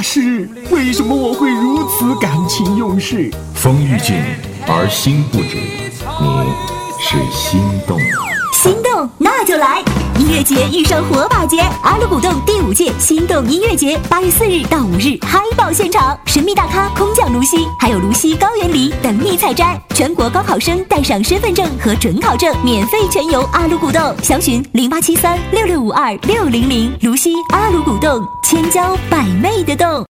师，为什么我会如此感情用事？ 风欲静而心不止，你是心动了。 心动那就来！音乐节遇上火把节，阿鲁古洞第5届心动音乐节8月4日到5日嗨爆现场，神秘大咖空降卢西，还有卢西高原梨等你采摘。全国高考生带上身份证和准考证，免费全游阿鲁古洞。详询087366526006，卢西阿鲁古洞，千娇百媚的洞。